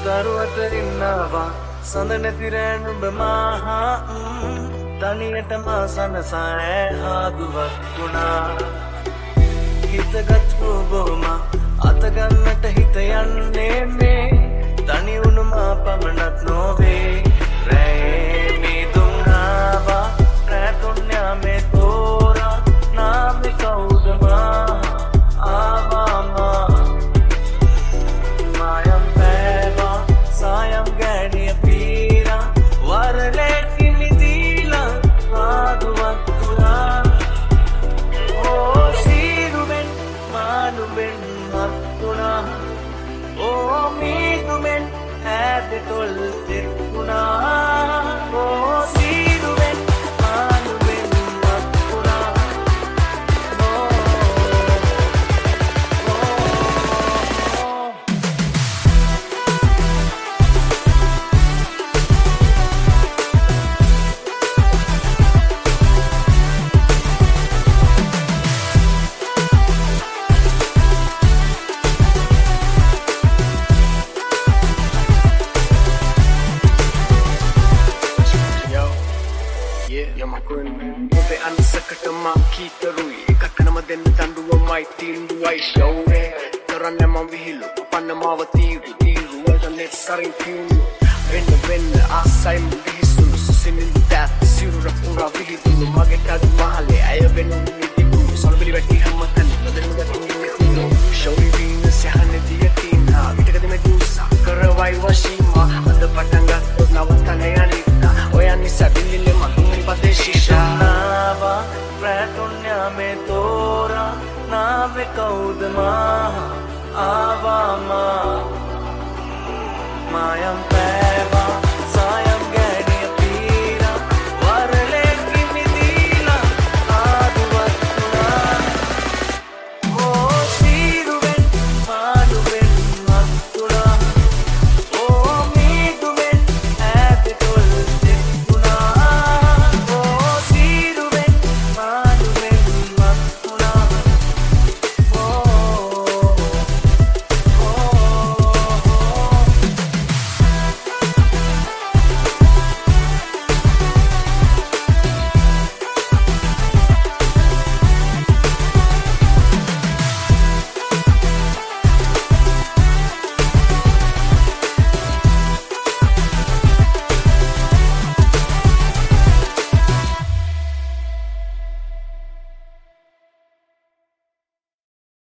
තරුවට ඉන්නවා සඳ නැති රෑ නුඹ මාහා තනියටම සනසා ආදුවක් වුණා හිතගත් බොම අතගන්නට හිත යන්නේ මේ තනි වුණු මා පමණක් නොවේ රෑ මේ දුන්නාවා රෑ තුන්යා මේ තෝරා නාමේ කවුද මා ආවා මායම් පෑවා සායම් ගෑණිය පීරා වරලේ කිලි දීලා ආදුවක් වුණා ඕ සීරුවෙන් මානුවෙන් මත්තුණා ඕ මීදුවෙන් ඇදතොල් තෙක්ුණා ඕ සීරුවෙන් මානුවෙන් මත්තුණා I am